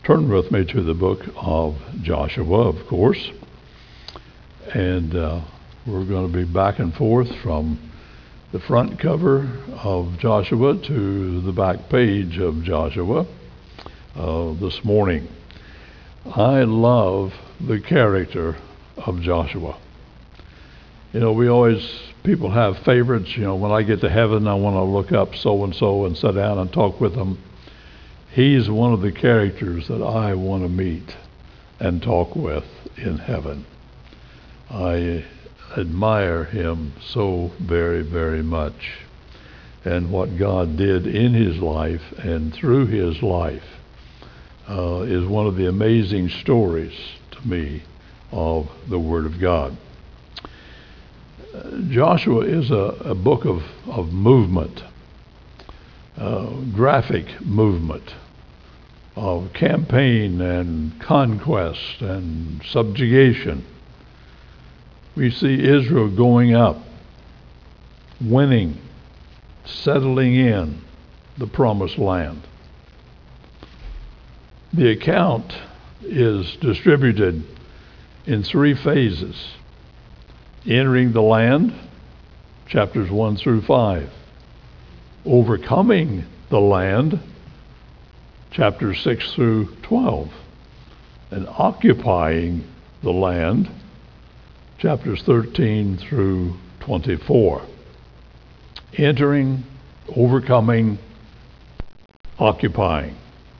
Turn with me to the book of Joshua, of course, and we're going to be back and forth from the front cover of Joshua to the back page of Joshua this morning. I love the character of Joshua. You know, people have favorites. You know, when I get to heaven, I want to look up so-and-so and sit down and talk with them. He's one of the characters that I want to meet and talk with in heaven. I admire him so very, very much, and what God did in his life and through his life is one of the amazing stories to me of the Word of God. Joshua is a book of movement, graphic movement, of campaign and conquest and subjugation. We see Israel going up, winning, settling in the promised land. The account is distributed in 3 phases. Entering the land, chapters 1 through 5. Overcoming the land, chapters 6 through 12. And occupying the land, chapters 13 through 24. Entering, overcoming, occupying.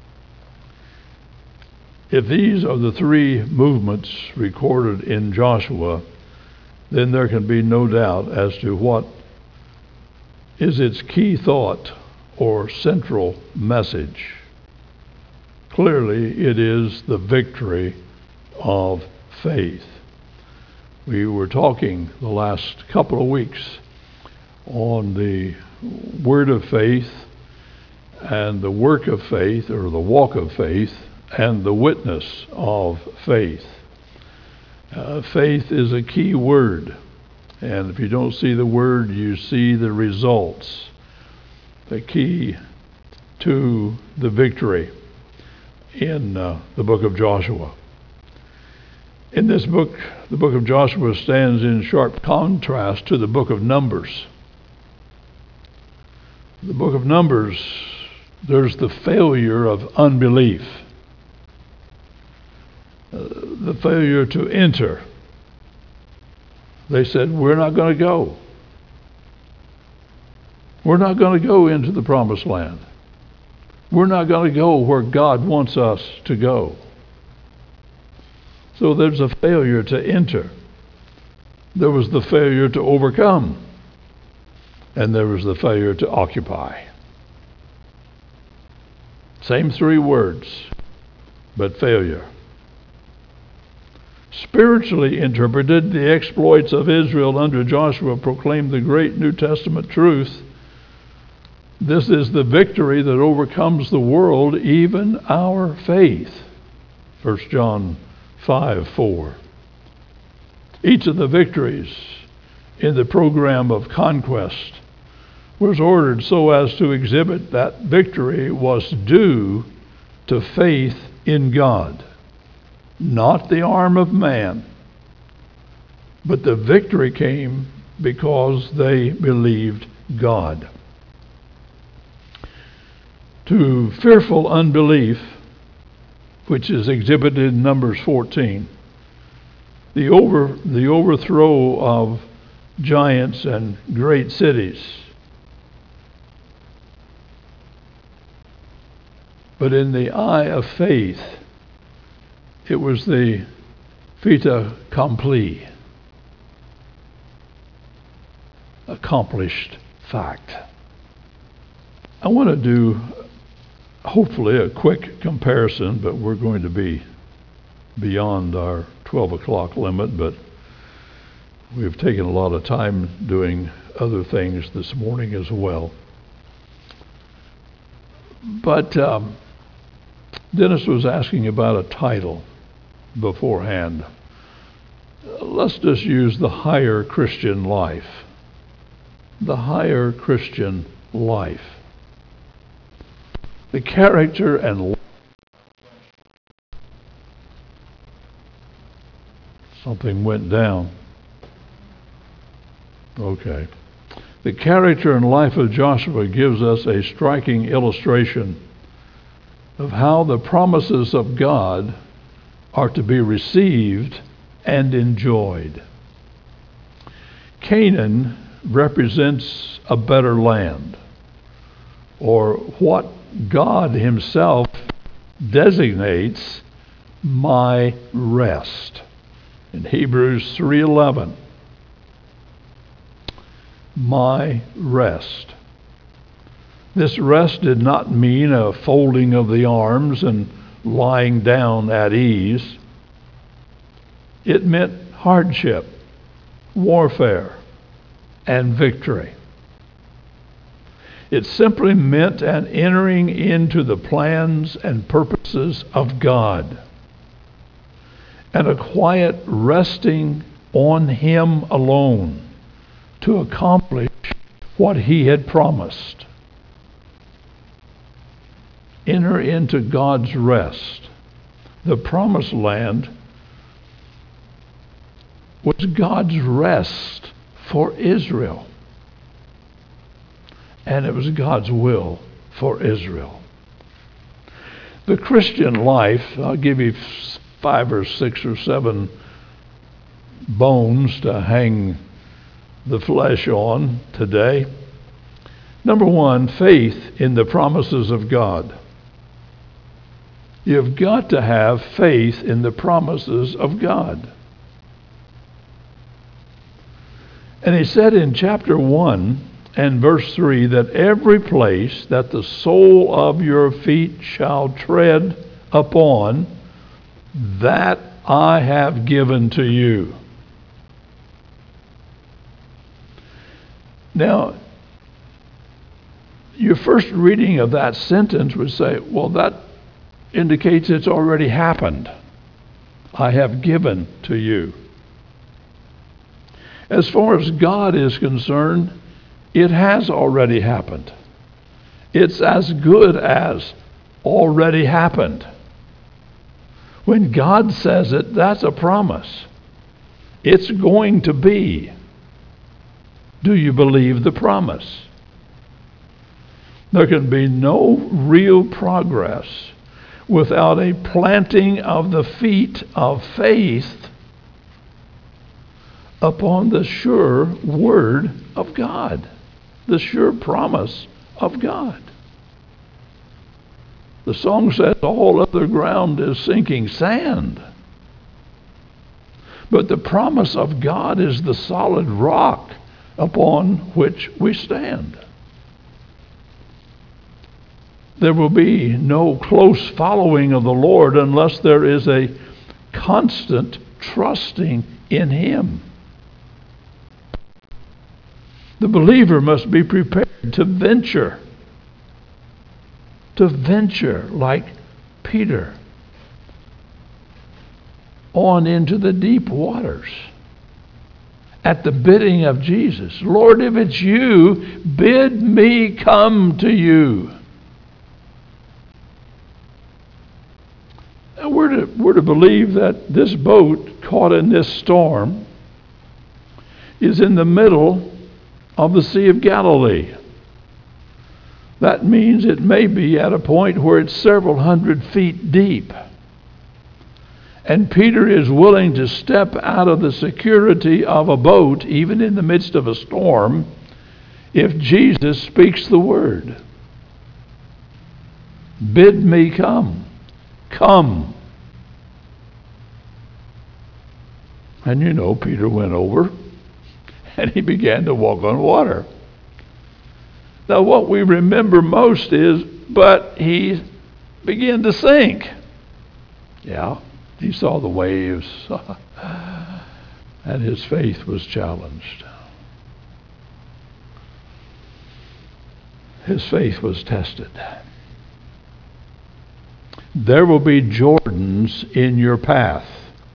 If these are the 3 movements recorded in Joshua, then there can be no doubt as to what is its key thought or central message. Clearly, it is the victory of faith. We were talking the last couple of weeks on the word of faith and the work of faith, or the walk of faith, and the witness of faith. Faith is a key word, and if you don't see the word, you see the results. The key to the victory in the book of Joshua. In this book, the book of Joshua stands in sharp contrast to the book of Numbers. The book of Numbers, there's the failure of unbelief, the failure to enter. They said, we're not going to go. We're not going to go into the promised land. We're not going to go where God wants us to go. So there's a failure to enter. There was the failure to overcome. And there was the failure to occupy. Same 3 words, but failure. Spiritually interpreted, the exploits of Israel under Joshua proclaim the great New Testament truth. This is the victory that overcomes the world, even our faith. 1 John 5:4. Each of the victories in the program of conquest was ordered so as to exhibit that victory was due to faith in God, not the arm of man. But the victory came because they believed God. To fearful unbelief, which is exhibited in Numbers 14, the overthrow of giants and great cities. But in the eye of faith, it was the fait accompli, accomplished fact. I want to do, hopefully, a quick comparison, but we're going to be beyond our 12 o'clock limit, but we've taken a lot of time doing other things this morning as well. But Dennis was asking about a title beforehand. Let's just use the higher Christian life. The higher Christian life. The character and Something went down. Okay. The character and life of Joshua gives us a striking illustration of how the promises of God are to be received and enjoyed. Canaan represents a better land, or what God himself designates my rest. In Hebrews 3:11, my rest. This rest did not mean a folding of the arms and lying down at ease. It meant hardship, warfare, and victory. It simply meant an entering into the plans and purposes of God, and a quiet resting on Him alone to accomplish what He had promised. Enter into God's rest. The promised land was God's rest for Israel. And it was God's will for Israel. The Christian life, I'll give you 5 or 6 or 7 bones to hang the flesh on today. Number 1, faith in the promises of God. You've got to have faith in the promises of God. And he said in chapter 1 and verse 3 that every place that the sole of your feet shall tread upon, that I have given to you. Now, your first reading of that sentence would say, well, that indicates it's already happened. I have given to you. As far as God is concerned, it has already happened. It's as good as already happened. When God says it, that's a promise. It's going to be. Do you believe the promise? There can be no real progress without a planting of the feet of faith upon the sure word of God, the sure promise of God. The song says all other ground is sinking sand. But the promise of God is the solid rock upon which we stand. There will be no close following of the Lord unless there is a constant trusting in Him. The believer must be prepared to venture like Peter on into the deep waters at the bidding of Jesus. Lord, if it's you, bid me come to you. And we're to believe that this boat caught in this storm is in the middle of the Sea of Galilee. That means it may be at a point where it's several hundred feet deep. And Peter is willing to step out of the security of a boat, even in the midst of a storm, if Jesus speaks the word. Bid me come. Come. And you know, Peter went over and he began to walk on water. Now, what we remember most is, but he began to sink. Yeah, he saw the waves, and his faith was challenged. His faith was tested. There will be Jordans in your path.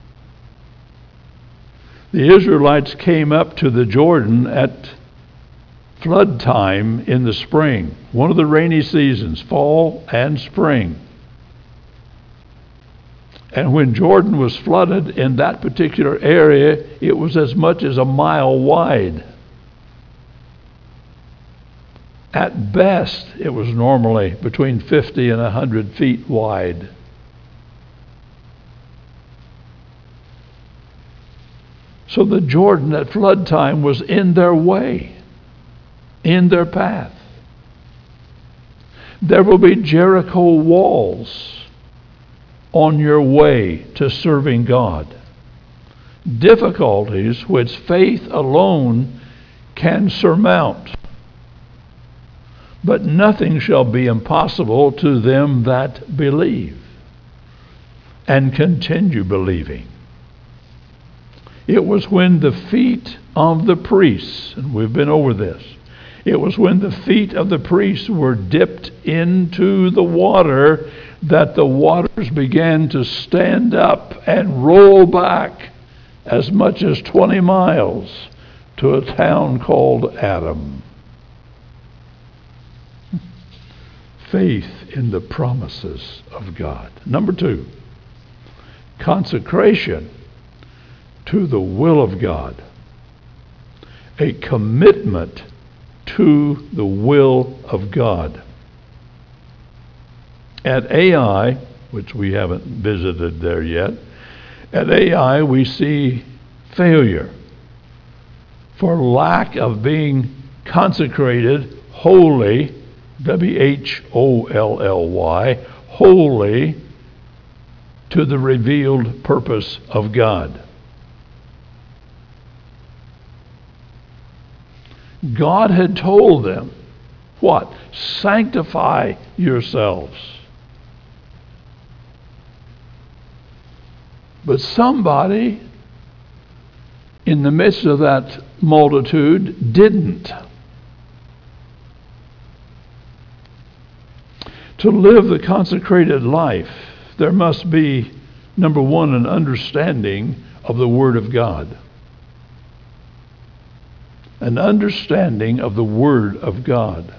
The Israelites came up to the Jordan at flood time in the spring, one of the rainy seasons, fall and spring. And when Jordan was flooded in that particular area, it was as much as a mile wide. At best, it was normally between 50 and 100 feet wide. So the Jordan at flood time was in their way, in their path. There will be Jericho walls on your way to serving God. Difficulties which faith alone can surmount. But nothing shall be impossible to them that believe and continue believing. It was when the feet of the priests, and we've been over this, it was when the feet of the priests were dipped into the water that the waters began to stand up and roll back as much as 20 miles to a town called Adam. Faith in the promises of God. Number 2, consecration to the will of God. A commitment to the will of God. At AI, which we haven't visited there yet, at AI we see failure for lack of being consecrated wholly, W-H-O-L-L-Y, wholly to the revealed purpose of God. God had told them, what? Sanctify yourselves. But somebody in the midst of that multitude didn't. To live the consecrated life, there must be, number 1, an understanding of the Word of God. An understanding of the Word of God.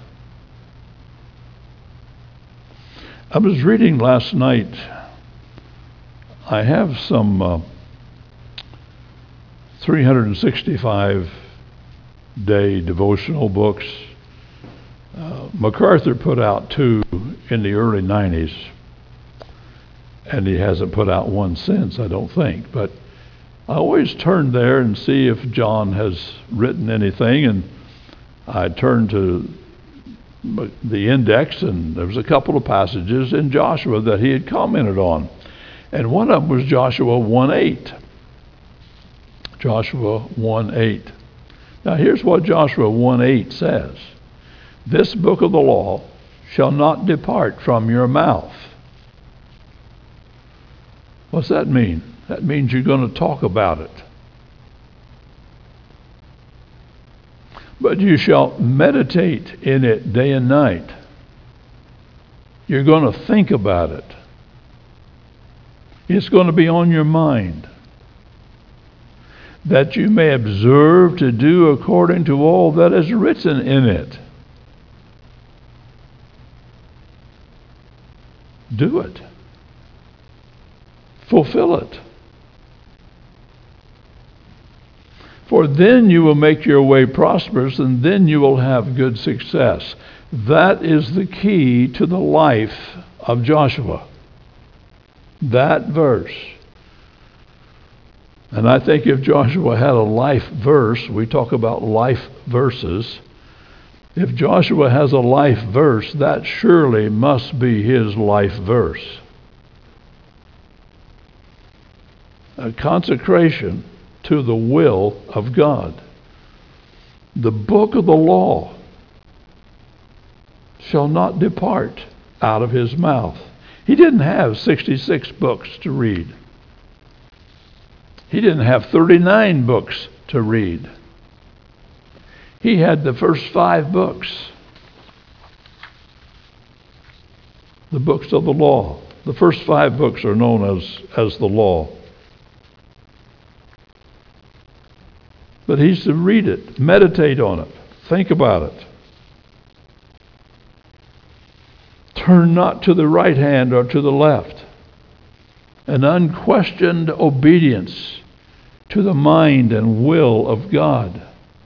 I was reading last night. I have some 365-day devotional books. MacArthur put out 2 in the early 90s, and he hasn't put out one since, I don't think. But I always turn there and see if John has written anything, and I turned to the index, and there was a couple of passages in Joshua that he had commented on. And one of them was Joshua 1:8. Joshua 1:8. Now here's what Joshua 1:8 says. This book of the law shall not depart from your mouth. What's that mean? That means you're going to talk about it. But you shall meditate in it day and night. You're going to think about it. It's going to be on your mind. That you may observe to do according to all that is written in it. Do it. Fulfill it. For then you will make your way prosperous, and then you will have good success. That is the key to the life of Joshua. That verse. And I think if Joshua had a life verse, we talk about life verses. If Joshua has a life verse, that surely must be his life verse. A consecration to the will of God. The book of the law shall not depart out of his mouth. He didn't have 66 books to read. He didn't have 39 books to read. He had the first 5 books. The books of the law. The first 5 books are known as the law. But he's to read it, meditate on it, think about it. Turn not to the right hand or to the left. an unquestioned obedience to the mind and will of God.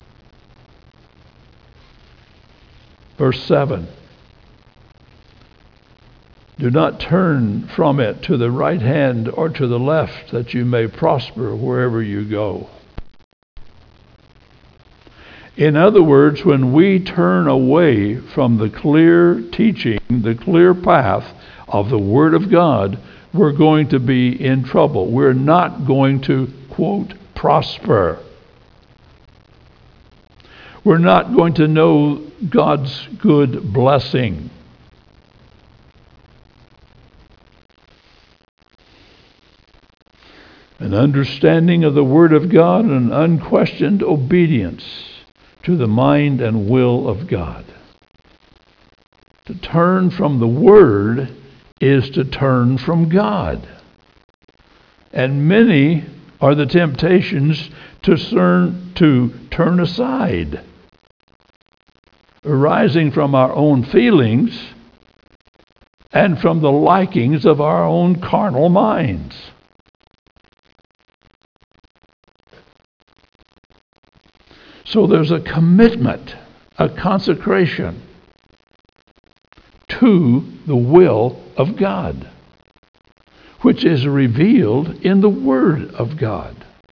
Verse 7. Do not turn from it to the right hand or to the left, that you may prosper wherever you go. In other words, when we turn away from the clear teaching, the clear path of the Word of God, we're going to be in trouble. We're not going to, quote, prosper. We're not going to know God's good blessing. An understanding of the Word of God and an unquestioned obedience to the mind and will of God. To turn from the Word is to turn from God. And many are the temptations to turn aside, arising from our own feelings and from the likings of our own carnal minds. So there's a commitment, a consecration to the will of God, which is revealed in the Word of God.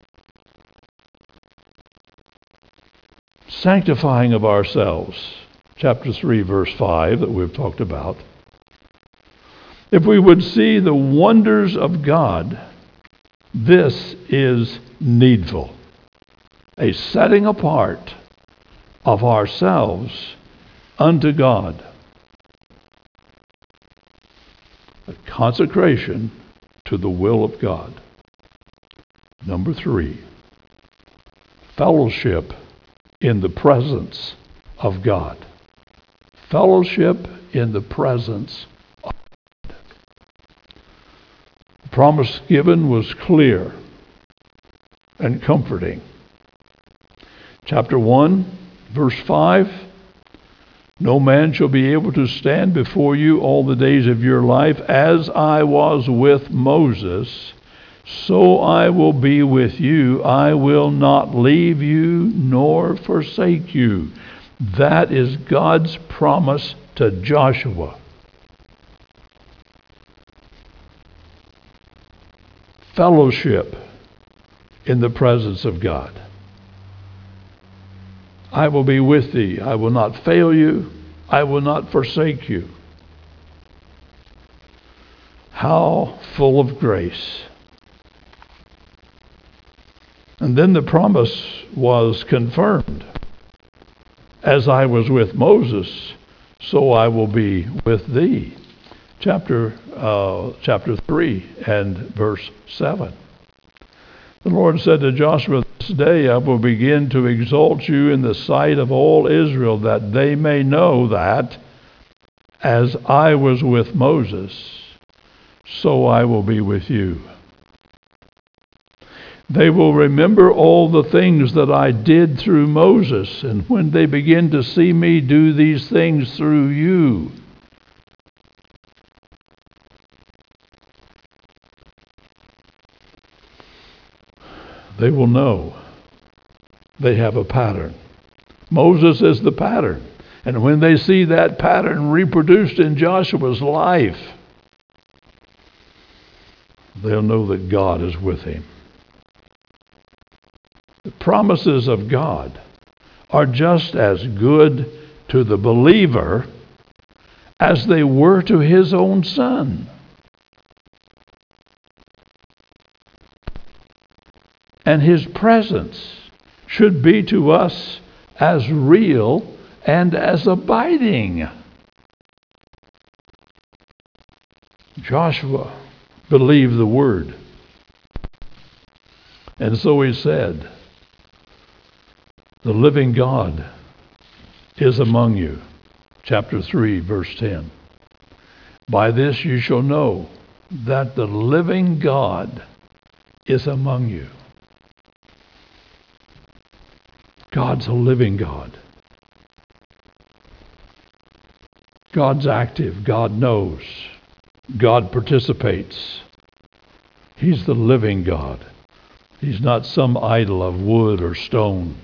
Sanctifying of ourselves, chapter 3, verse 5, that we've talked about. If we would see the wonders of God, this is needful. A setting apart of ourselves unto God. A consecration to the will of God. Number 3, fellowship in the presence of God. Fellowship in the presence of God. The promise given was clear and comforting. Chapter 1, verse 5, no man shall be able to stand before you all the days of your life. As I was with Moses, so I will be with you. I will not leave you nor forsake you. That is God's promise to Joshua. Fellowship in the presence of God. I will be with thee. I will not fail you. I will not forsake you. How full of grace. And then the promise was confirmed. As I was with Moses, so I will be with thee. Chapter 3 and verse 7. The Lord said to Joshua, this day I will begin to exalt you in the sight of all Israel, that they may know that, as I was with Moses, so I will be with you. They will remember all the things that I did through Moses, and when they begin to see me do these things through you, they will know they have a pattern. Moses is the pattern. And when they see that pattern reproduced in Joshua's life, they'll know that God is with him. The promises of God are just as good to the believer as they were to his own son. And his presence should be to us as real and as abiding. Joshua believed the word. And so he said, the living God is among you. Chapter 3, verse 10. By this you shall know that the living God is among you. God's a living God. God's active. God knows. God participates. He's the living God. He's not some idol of wood or stone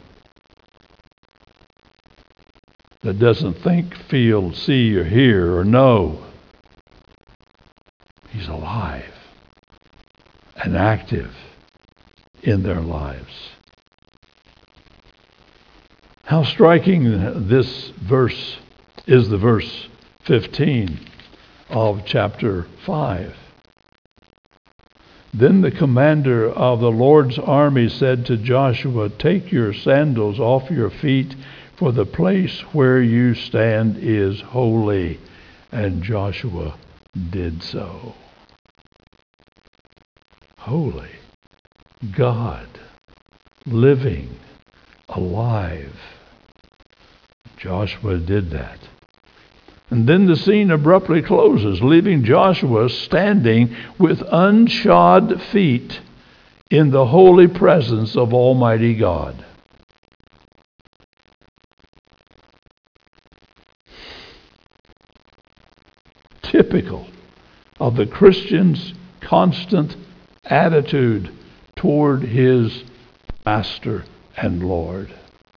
that doesn't think, feel, see, or hear, or know. He's alive and active in their lives. How striking this verse is, the verse 15 of chapter 5. Then the commander of the Lord's army said to Joshua, "Take your sandals off your feet, for the place where you stand is holy." And Joshua did so. Holy God, living, alive. Joshua did that. And then the scene abruptly closes, leaving Joshua standing with unshod feet in the holy presence of Almighty God. Typical of the Christian's constant attitude toward his Master and Lord.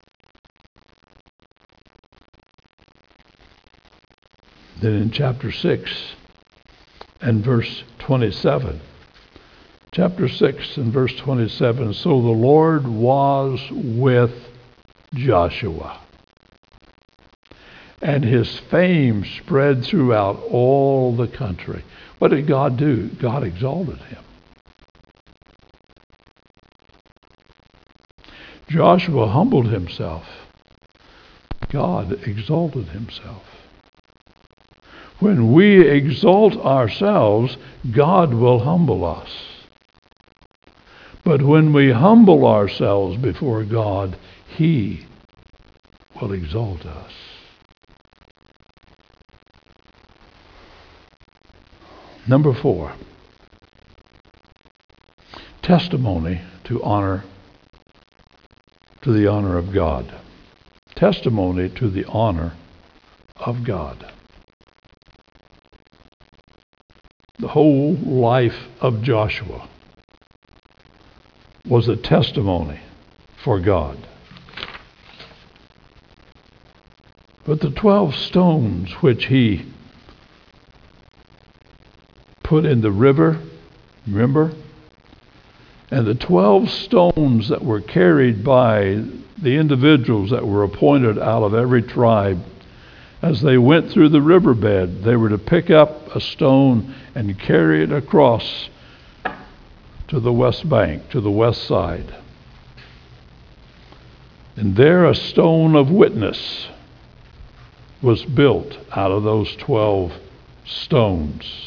Then in chapter 6 and verse 27, chapter 6 and verse 27, so the Lord was with Joshua, and his fame spread throughout all the country. What did God do? God exalted him. Joshua humbled himself. God exalted himself. When we exalt ourselves, God will humble us. But when we humble ourselves before God, He will exalt us. Number 4, testimony to the honor of God. Testimony to the honor of God. The whole life of Joshua was a testimony for God. But the 12 stones which he put in the river, remember? And the 12 stones that were carried by the individuals that were appointed out of every tribe, as they went through the riverbed, they were to pick up a stone and carry it across to the west bank, to the west side. And there a stone of witness was built out of those 12 stones.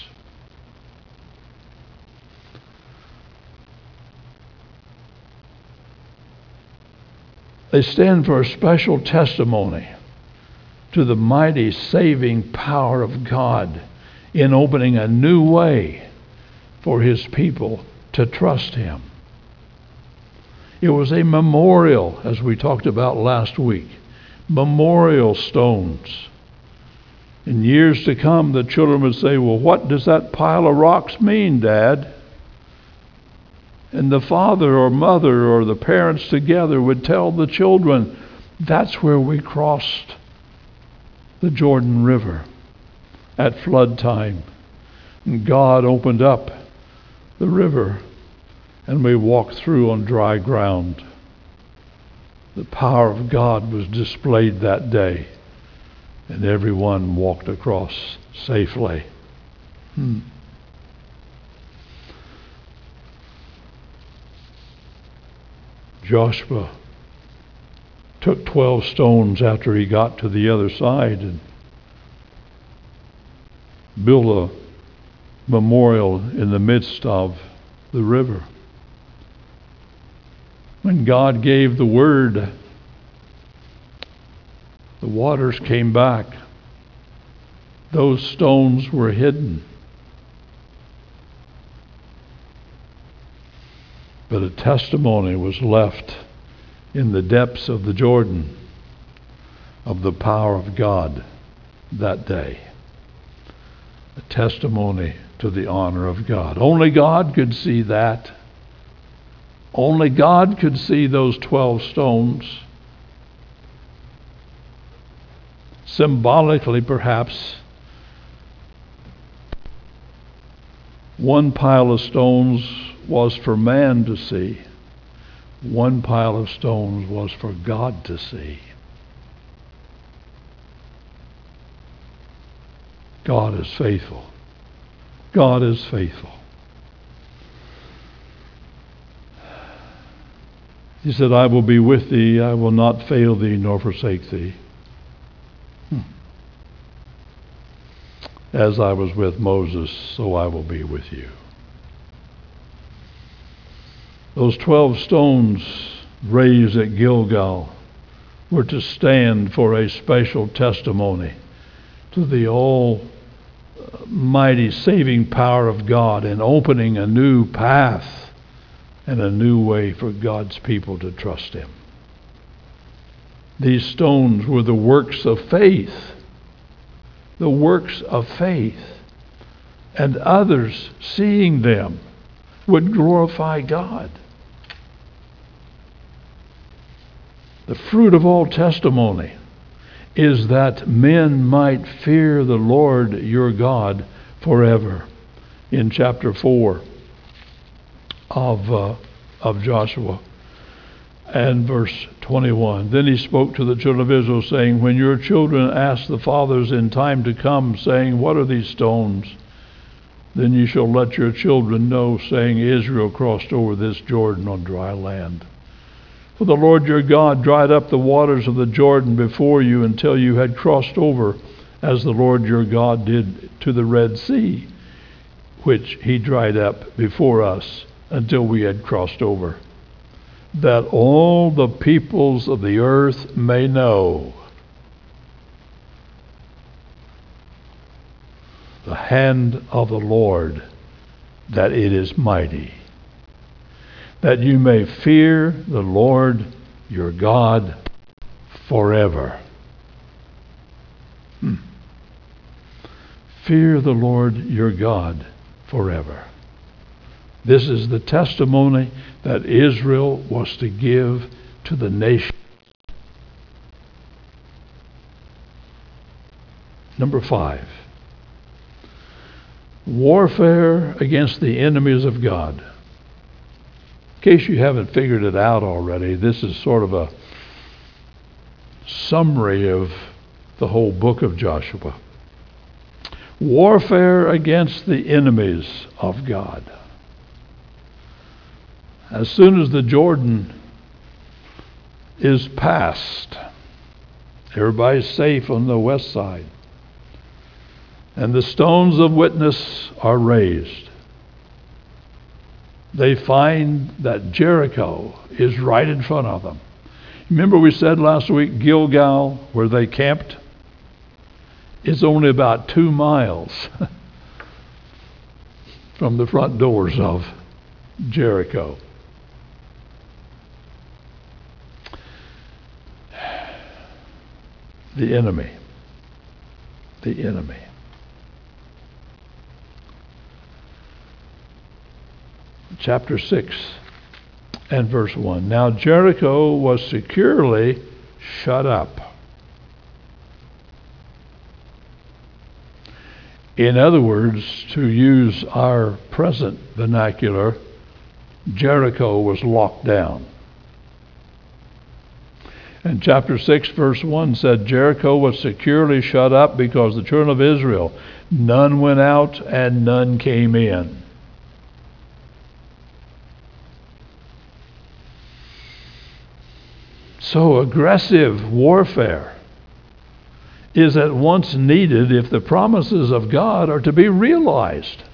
They stand for a special testimony to the mighty saving power of God in opening a new way for His people to trust Him. It was a memorial, as we talked about last week, memorial stones. In years to come, the children would say, "Well, what does that pile of rocks mean, Dad?" And the father or mother or the parents together would tell the children, "That's where we crossed the Jordan River at flood time. And God opened up the river and we walked through on dry ground." The power of God was displayed that day, and everyone walked across safely. Joshua took 12 stones after he got to the other side and built a memorial in the midst of the river. When God gave the word, the waters came back. Those stones were hidden. But a testimony was left in the depths of the Jordan of the power of God that day. A testimony to the honor of God. Only God could see that. Only God could see those 12 stones. Symbolically, perhaps, one pile of stones was for man to see. One pile of stones was for God to see. God is faithful. God is faithful. He said, I will be with thee, I will not fail thee nor forsake thee. As I was with Moses, so I will be with you. Those 12 stones raised at Gilgal were to stand for a special testimony to the almighty saving power of God and opening a new path and a new way for God's people to trust Him. These stones were the works of faith. The works of faith. And others, seeing them, would glorify God. The fruit of all testimony is that men might fear the Lord your God forever. In chapter 4 of Joshua and verse 21. Then he spoke to the children of Israel, saying, when your children ask the fathers in time to come, saying, what are these stones? Then you shall let your children know, saying, Israel crossed over this Jordan on dry land. For the Lord your God dried up the waters of the Jordan before you until you had crossed over, as the Lord your God did to the Red Sea, which he dried up before us until we had crossed over, that all the peoples of the earth may know the hand of the Lord, that it is mighty, that you may fear the Lord your God forever. Fear the Lord your God forever. This is the testimony that Israel was to give to the nation. Number 5. Warfare against the enemies of God. In case you haven't figured it out already, this is sort of a summary of the whole book of Joshua. Warfare against the enemies of God. As soon as the Jordan is passed, everybody's safe on the west side, and the stones of witness are raised, they find that Jericho is right in front of them. Remember we said last week, Gilgal, where they camped, is only about 2 miles from the front doors of Jericho. The enemy. The enemy. Chapter 6 and verse 1. Now Jericho was securely shut up. In other words, to use our present vernacular, Jericho was locked down. And chapter 6, verse 1 said, Jericho was securely shut up because the children of Israel, none went out and none came in. So aggressive warfare is at once needed if the promises of God are to be realized.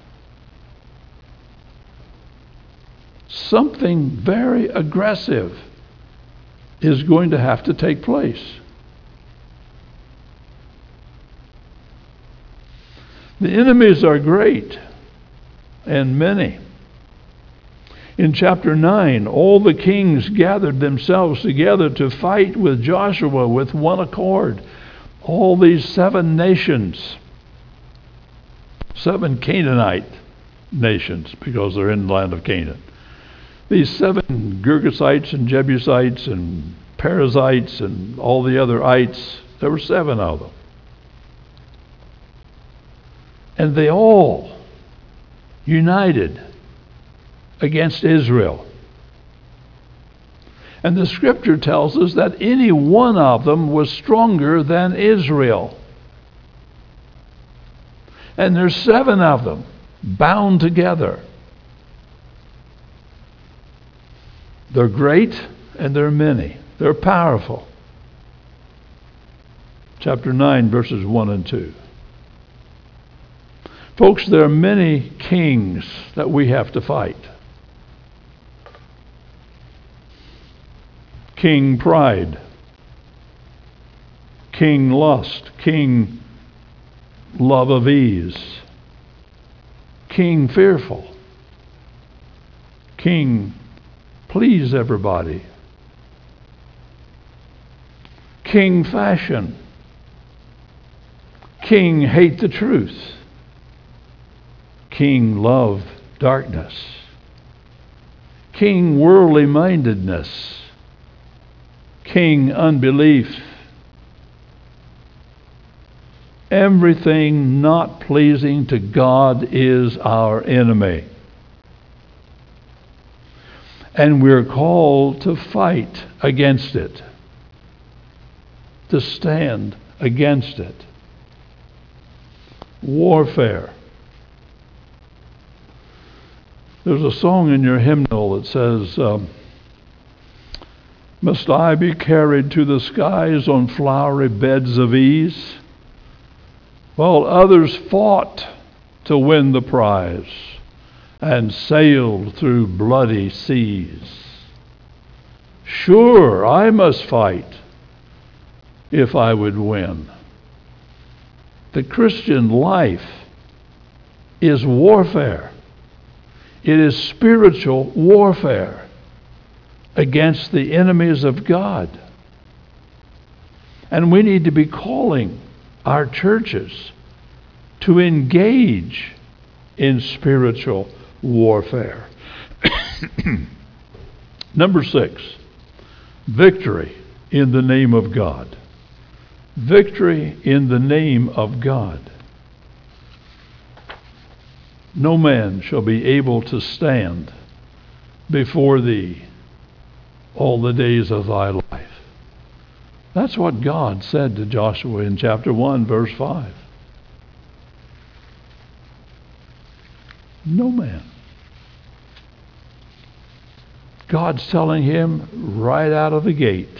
Something very aggressive is going to have to take place. The enemies are great and many. In chapter 9, all the kings gathered themselves together to fight with Joshua with one accord. All these 7 nations 7 Canaanite nations, because they're in the land of Canaan. These 7 Girgashites and Jebusites and Perizzites and all the other ites, there were 7 of them. And they all united against Israel. And the scripture tells us that any one of them was stronger than Israel. And there's 7 of them bound together. They're great and they're many. They're powerful. Chapter 9, verses 1 and 2. Folks, there are many kings that we have to fight. King pride, king lust, king love of ease, king fearful, king please everybody, king fashion, king hate the truth, king love darkness, king worldly mindedness, king unbelief. Everything not pleasing to God is our enemy. And we're called to fight against it, to stand against it. Warfare. There's a song in your hymnal that says, must I be carried to the skies on flowery beds of ease, while others fought to win the prize and sailed through bloody seas? Sure, I must fight if I would win. The Christian life is warfare. It is spiritual warfare against the enemies of God. And we need to be calling our churches to engage in spiritual warfare. Number 6, victory in the name of God. Victory in the name of God. No man shall be able to stand before thee all the days of thy life. That's what God said to Joshua in chapter 1, verse 5. No man. God's telling him right out of the gate,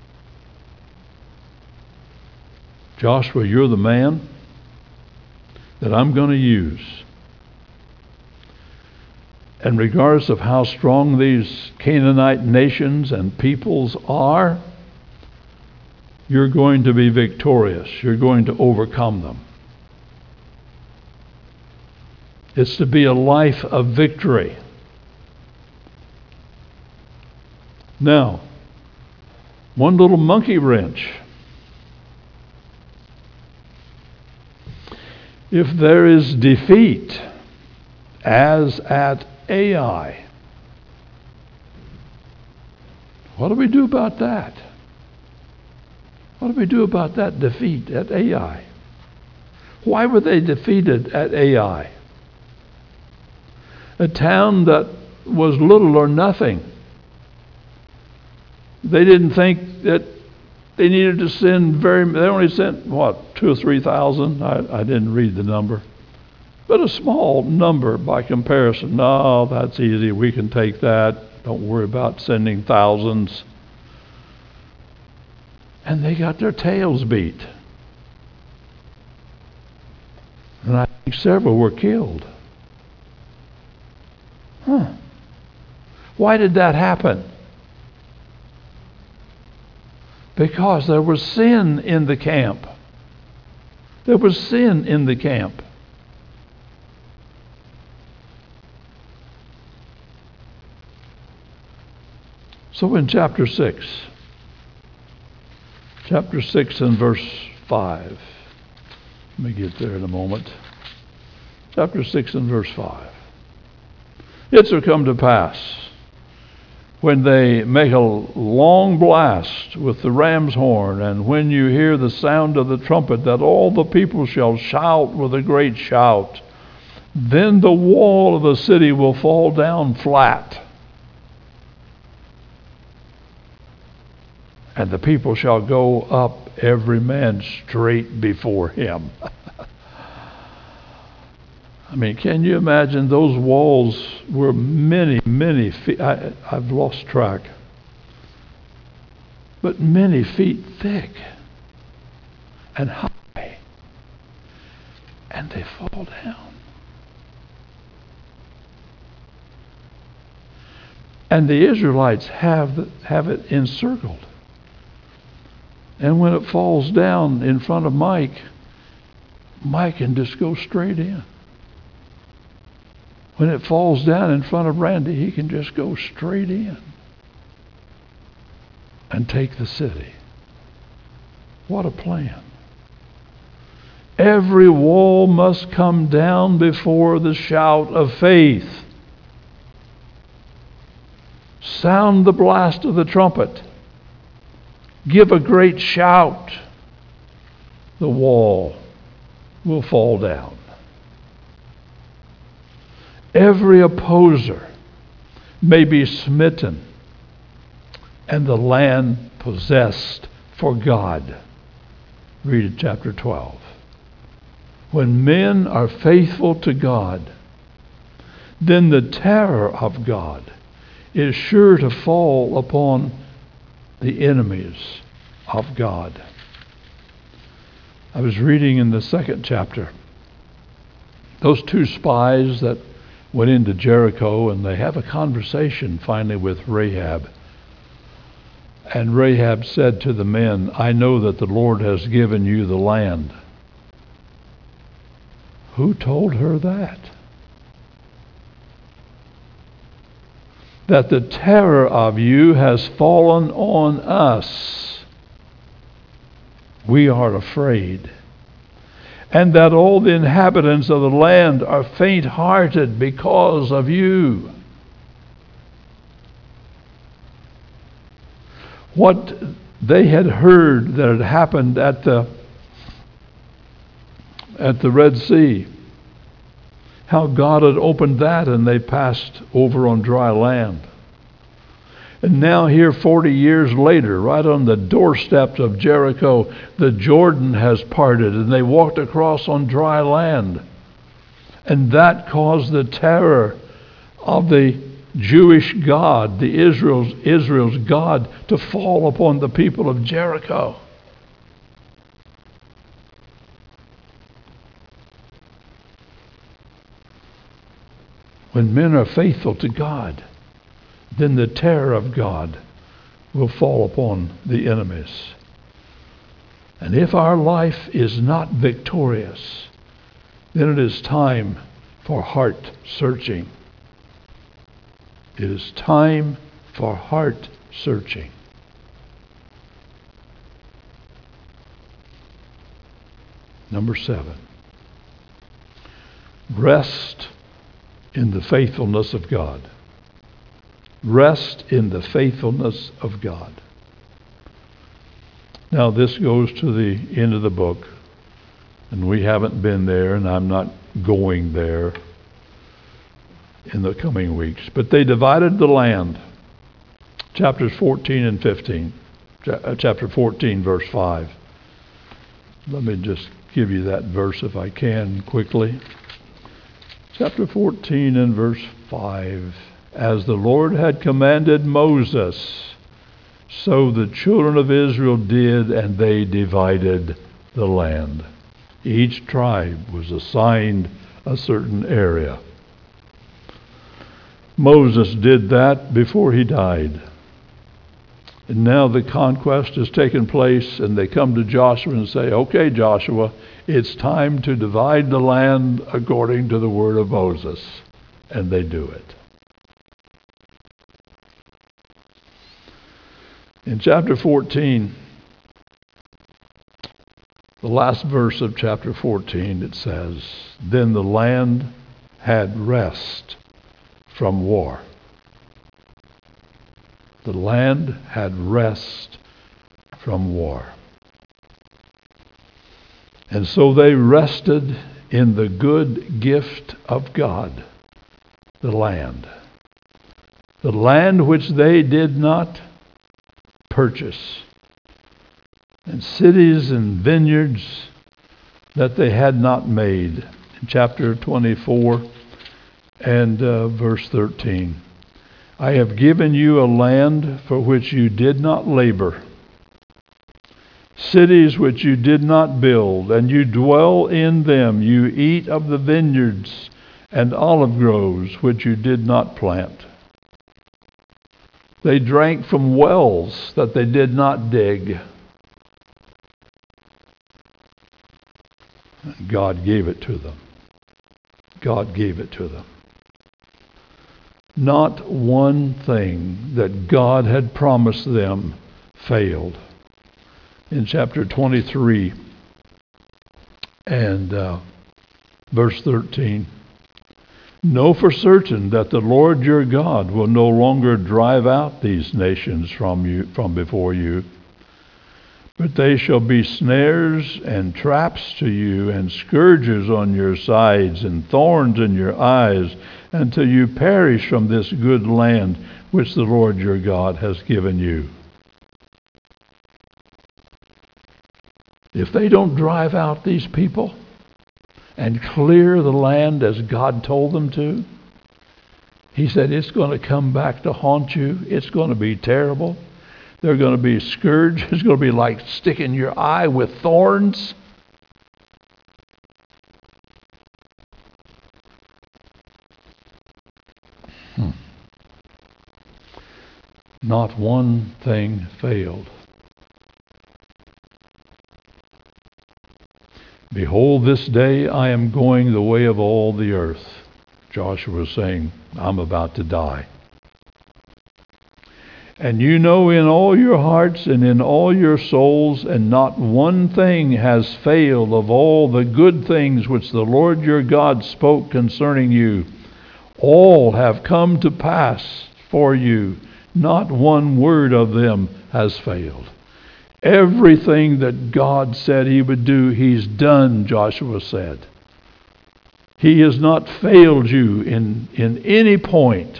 Joshua, you're the man that I'm going to use. And regardless of how strong these Canaanite nations and peoples are, you're going to be victorious. You're going to overcome them. It's to be a life of victory. Now, one little monkey wrench. If there is defeat, as at Ai, what do we do about that? What do we do about that defeat at Ai? Why were they defeated at Ai? A town that was little or nothing. They didn't think that they needed to send they only sent, 2,000 or 3,000? I didn't read the number. But a small number by comparison. No, that's easy. We can take that. Don't worry about sending thousands. And they got their tails beat. And I think several were killed. Why did that happen? Because there was sin in the camp. There was sin in the camp. So in chapter 6 and verse 5, let me get there in a moment. Chapter 6 and verse 5. It shall come to pass, when they make a long blast with the ram's horn, and when you hear the sound of the trumpet, that all the people shall shout with a great shout. Then the wall of the city will fall down flat, and the people shall go up, every man straight before him. I mean, can you imagine? Those walls were many, many feet. I've lost track. But many feet thick and high. And they fall down. And the Israelites have it encircled. And when it falls down in front of Mike, Mike can just go straight in. When it falls down in front of Randy, he can just go straight in and take the city. What a plan. Every wall must come down before the shout of faith. Sound the blast of the trumpet. Give a great shout. The wall will fall down. Every opposer may be smitten, and the land possessed for God. Read chapter 12. When men are faithful to God, then the terror of God is sure to fall upon the enemies of God. I was reading in the 2nd chapter, those 2 spies that went into Jericho, and they have a conversation finally with Rahab. And Rahab said to the men, I know that the Lord has given you the land. Who told her that? That the terror of you has fallen on us. We are afraid. And that all the inhabitants of the land are faint-hearted because of you. What they had heard that had happened at the Red Sea, how God had opened that and they passed over on dry land. And now here 40 years later, right on the doorsteps of Jericho, the Jordan has parted and they walked across on dry land. And that caused the terror of the Jewish God, the Israel's God, to fall upon the people of Jericho. When men are faithful to God, then the terror of God will fall upon the enemies. And if our life is not victorious, then it is time for heart searching. It is time for heart searching. Number 7. Rest in the faithfulness of God. Rest in the faithfulness of God. Now this goes to the end of the book, and we haven't been there, and I'm not going there in the coming weeks. But they divided the land. Chapters 14 and 15. Chapter 14, verse 5. Let me just give you that verse if I can quickly. Chapter 14 and verse 5. As the Lord had commanded Moses, so the children of Israel did, and they divided the land. Each tribe was assigned a certain area. Moses did that before he died. And now the conquest has taken place, and they come to Joshua and say, okay, Joshua, it's time to divide the land according to the word of Moses. And they do it. In chapter 14, The last verse of chapter 14, it says, "Then the land had rest from war." The land had rest from war. And so they rested in the good gift of God, the land. The land which they did not purchase, and cities and vineyards that they had not made. In chapter 24 and verse 13, "I have given you a land for which you did not labor, cities which you did not build, and you dwell in them. You eat of the vineyards and olive groves which you did not plant." They drank from wells that they did not dig. God gave it to them. God gave it to them. Not one thing that God had promised them failed. In chapter 23 and verse 13, "Know for certain that the Lord your God will no longer drive out these nations from before you, but they shall be snares and traps to you, and scourges on your sides, and thorns in your eyes, until you perish from this good land which the Lord your God has given you." If they don't drive out these people and clear the land as God told them to, he said it's going to come back to haunt you. It's going to be terrible. They're going to be scourged. It's going to be like sticking your eye with thorns. Not one thing failed. "Behold, this day I am going the way of all the earth." Joshua was saying, I'm about to die. "And you know in all your hearts and in all your souls, and not one thing has failed of all the good things which the Lord your God spoke concerning you. All have come to pass for you. Not one word of them has failed." Everything that God said he would do, he's done, Joshua said. He has not failed you in any point.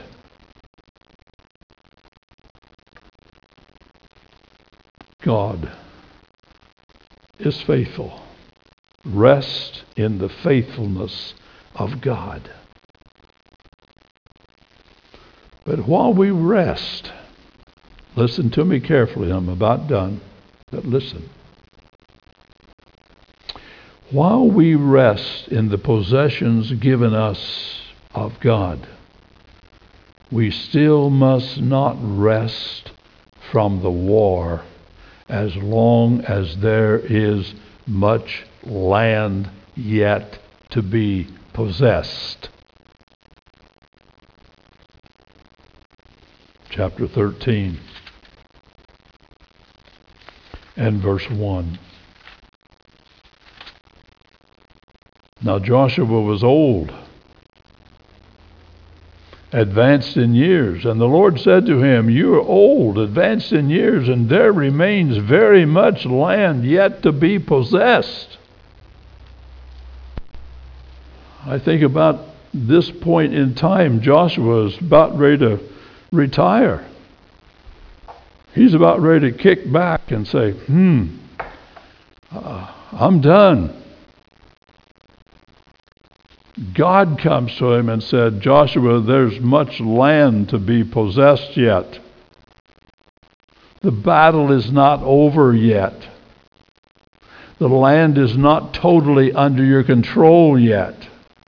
God is faithful. Rest in the faithfulness of God. But while we rest, listen to me carefully, I'm about done, but listen. While we rest in the possessions given us of God, we still must not rest from the war as long as there is much land yet to be possessed. Chapter 13 and verse 1. "Now Joshua was old, advanced in years, and the Lord said to him, 'You are old, advanced in years, and there remains very much land yet to be possessed.'" I think about this point in time, Joshua is about ready to retire. He's about ready to kick back and say, I'm done. God comes to him and said, "Joshua, there's much land to be possessed yet. The battle is not over yet. The land is not totally under your control yet."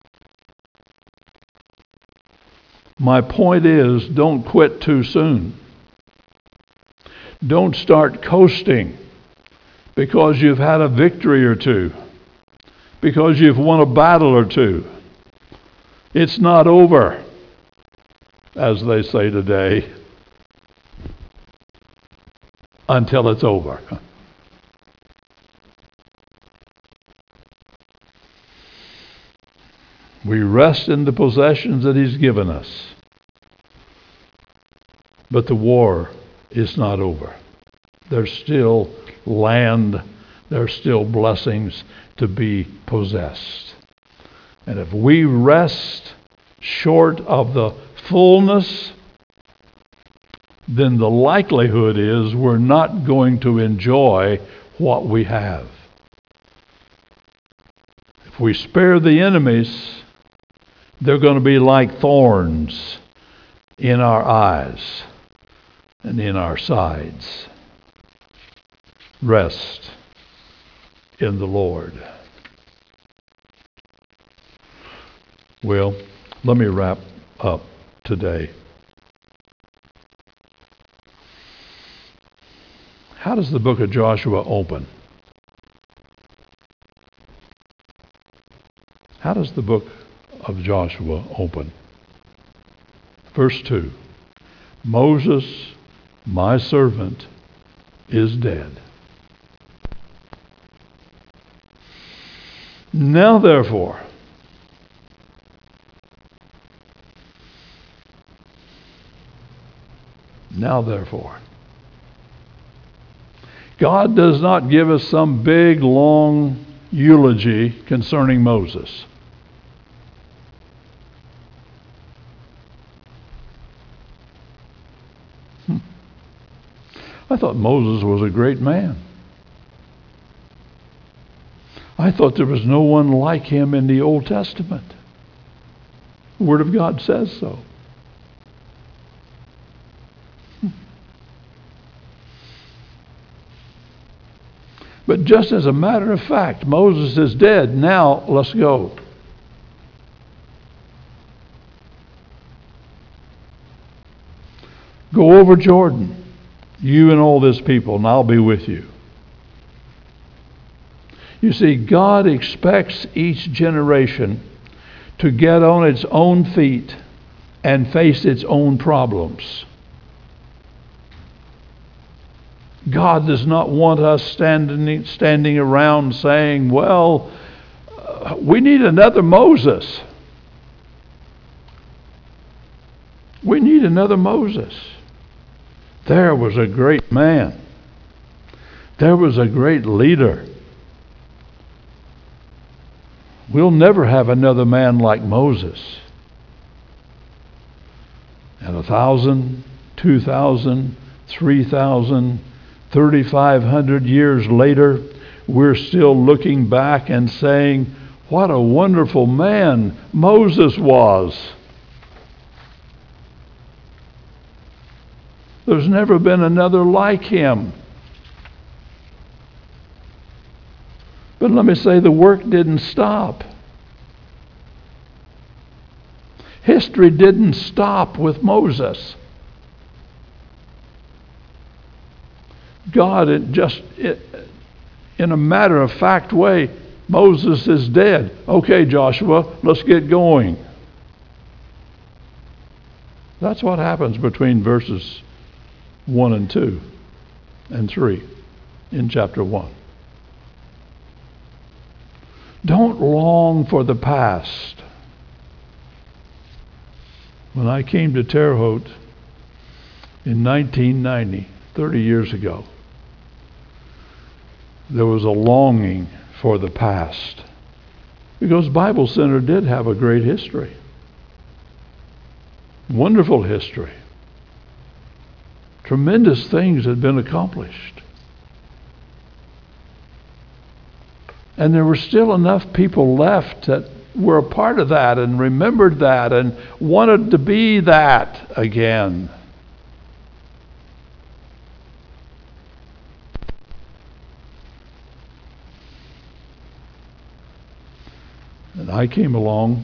My point is, don't quit too soon. Don't start coasting because you've had a victory or two, because you've won a battle or two. It's not over, as they say today, until it's over. We rest in the possessions that He's given us. But the war is not over. There's still land, there's still blessings to be possessed. And if we rest short of the fullness, then the likelihood is we're not going to enjoy what we have. If we spare the enemies, they're going to be like thorns in our eyes and in our sides. Rest in the Lord. Well, let me wrap up today. How does the book of Joshua open? How does the book of Joshua open? Verse 2. Moses, my servant, is dead. Now therefore, God does not give us some big, long eulogy concerning Moses. I thought Moses was a great man. I thought there was no one like him in the Old Testament. The Word of God says so. But just as a matter of fact, Moses is dead. Now, let's go. Go over Jordan, you and all this people, and I'll be with you. You see, God expects each generation to get on its own feet and face its own problems. God does not want us standing around saying, well, we need another Moses. We need another Moses. There was a great man. There was a great leader. We'll never have another man like Moses. And 1,000, 2,000, 3,000, 3,500 years later, we're still looking back and saying, what a wonderful man Moses was. There's never been another like him. But let me say, the work didn't stop. History didn't stop with Moses. God, in a matter-of-fact way, Moses is dead. Okay, Joshua, let's get going. That's what happens between verses 1 and 2 and 3 in chapter 1. Don't long for the past. When I came to Terre Haute in 1990, 30 years ago, there was a longing for the past. Because Bible Center did have a great history. Wonderful history. Tremendous things had been accomplished. And there were still enough people left that were a part of that and remembered that and wanted to be that again. And I came along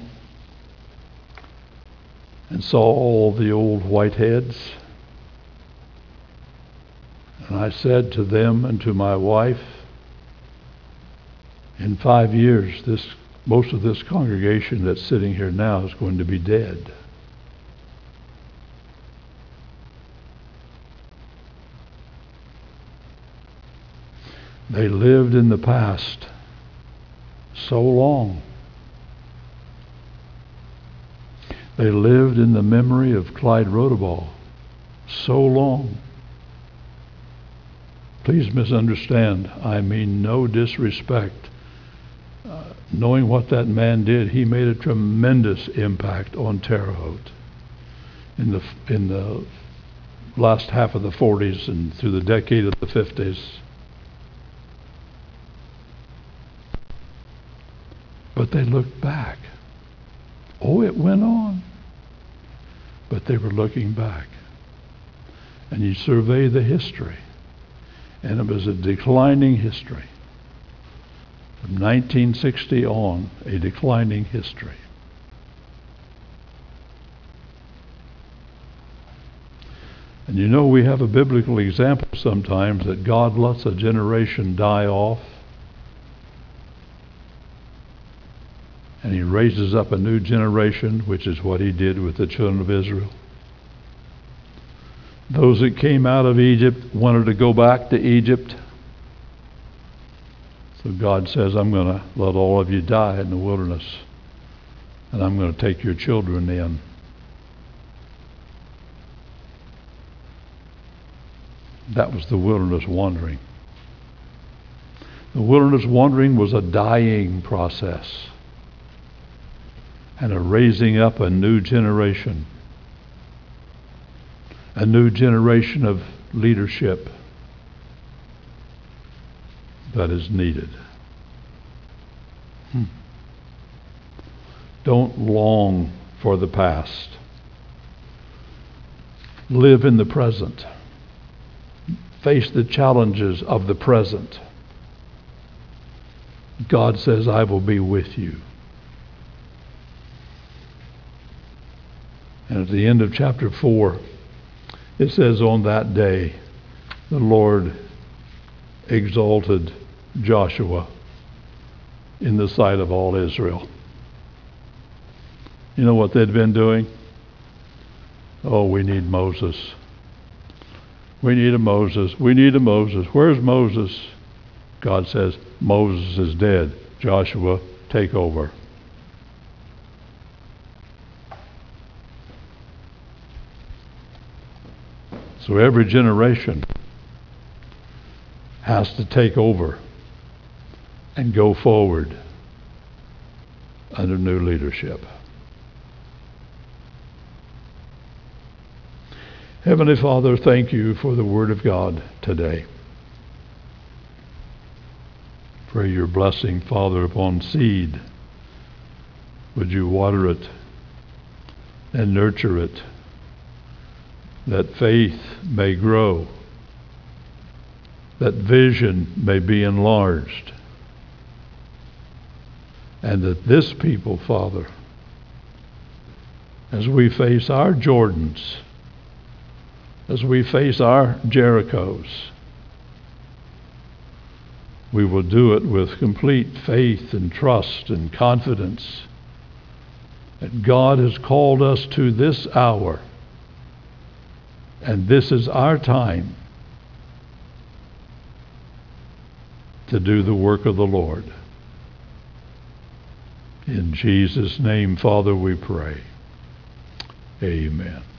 and saw all the old whiteheads. And I said to them and to my wife, in 5 years, most of this congregation that's sitting here now is going to be dead. They lived in the past so long. They lived in the memory of Clyde Rodeball so long. Please misunderstand. I mean no disrespect. Knowing what that man did, he made a tremendous impact on Terre Haute in the last half of the 40s and through the decade of the 50s. But they looked back. Oh, it went on. But they were looking back. And you survey the history, and it was a declining history. From 1960 on, a declining history. And you know, we have a biblical example sometimes that God lets a generation die off, and he raises up a new generation, which is what he did with the children of Israel. Those that came out of Egypt wanted to go back to Egypt. So God says, I'm going to let all of you die in the wilderness, and I'm going to take your children in. That was the wilderness wandering. The wilderness wandering was a dying process and a raising up a new generation of leadership that is needed. Don't long for the past. Live in the present. Face the challenges of the present. God says, I will be with you. And at the end of chapter 4, it says, on that day, the Lord exalted Joshua in the sight of all Israel. You know what they'd been doing? Oh, we need Moses. We need a Moses. We need a Moses. Where's Moses? God says, Moses is dead. Joshua, take over. So every generation has to take over and go forward under new leadership. Heavenly Father, thank you for the Word of God today. Pray your blessing, Father, upon seed. Would you water it and nurture it, that faith may grow, that vision may be enlarged, and that this people, Father, as we face our Jordans, as we face our Jerichos, we will do it with complete faith and trust and confidence that God has called us to this hour, and this is our time to do the work of the Lord. In Jesus' name, Father, we pray. Amen.